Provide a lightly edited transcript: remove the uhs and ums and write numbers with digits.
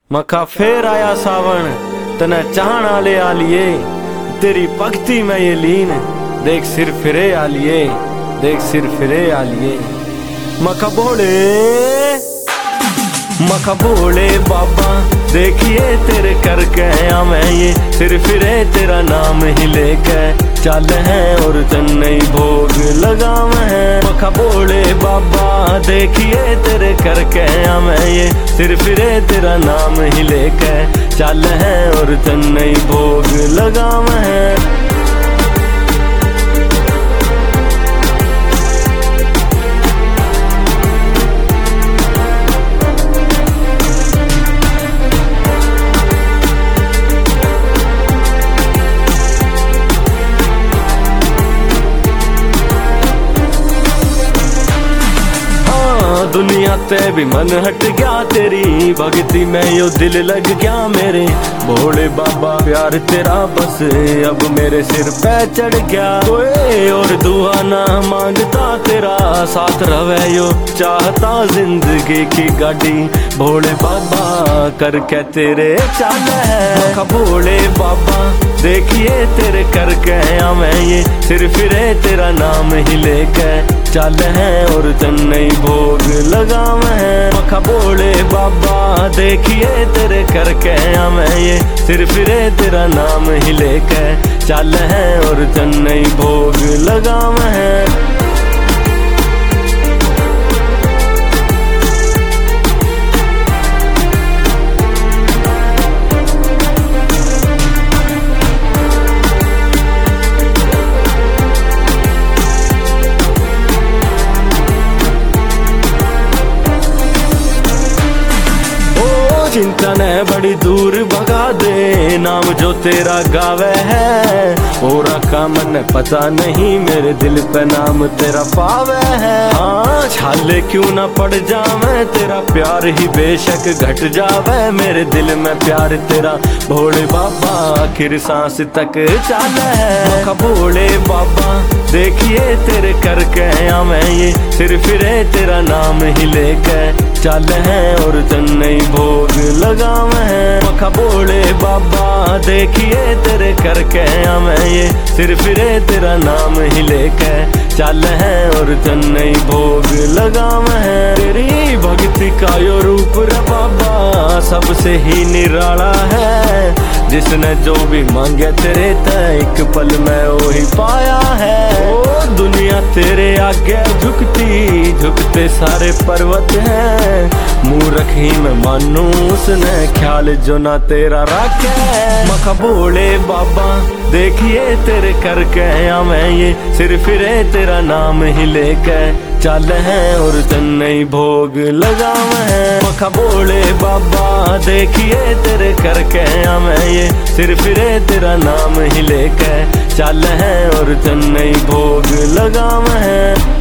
मखा फेर आया सावन तने चाहना ले आलिए, तेरी भक्ति में ये लीन, देख सिर फिरे आलिए, देख सिर फिरे आलिए। मखा बोले बाबा देखिए तेरे करके मैं ये सिर फिरे तेरा नाम ही लेके चल है और चन्नई भोग लगाव है। मखा बोले बाबा देखिए तेरे करके मैं ये सिर फिरे तेरा नाम ही लेके चल है और चन्नई भोग लगाव है। दुनिया ते भी मन हट गया तेरी भक्ति में यो दिल लग गया मेरे भोले बाबा प्यार तेरा बस अब मेरे सिर पे चढ़ गया। कोई और दुआ ना मांगता तेरा साथ रवे यो चाहता जिंदगी की गाड़ी भोले बाबा करके तेरे चल है। भोले बाबा देखिए तेरे करके मैं ये सिर फिरे तेरा नाम ही लेके चल है और चन्नई भोग लगाव है। मखा बोले बाबा देखिए तेरे करके मैं ये सिर फिरे तेरा नाम ही लेके चल है और चन्नई भोग लगाव है। चिंता ने बड़ी दूर भगा दे नाम जो तेरा गावे है, और का मन पता नहीं मेरे दिल पे नाम तेरा पावे है। हाँ छाले क्यों ना पड़ जावे तेरा प्यार ही बेशक घट जावे मेरे दिल में प्यार तेरा भोले बाबा आखिर सांस तक चल है। भोले बाबा देखिए तेरे करके मैं ये सिर फिरे तेरा नाम ही लेके चल है और चन्नई भोग लगाव है। मखा बोले बाबा देखिए तेरे करके मैं ये सिर फिरे तेरा नाम ही लेके चल है और चन्नई भोग लगाव है। तेरी भक्ति का यो रूप रे बाबा सबसे ही निराला है, जिसने जो भी मांगे तेरे तय एक पल में वही पाया है। ओ दुनिया तेरे आगे झुकती झुकते सारे पर्वत हैं, मूर्ख ही मैं मानू उसने ख्याल जो ना तेरा रखे। मखा बोले बाबा देखिए तेरे करके मैं ये सिर फिरे तेरा नाम ही लेके चल है और चन्नई भोग लगाव है। मखा बोले बाबा देखिए तेरे करके मैं ये सिर फिरे तेरा नाम ही लेके चल है और चन्नई भोग लगाव है।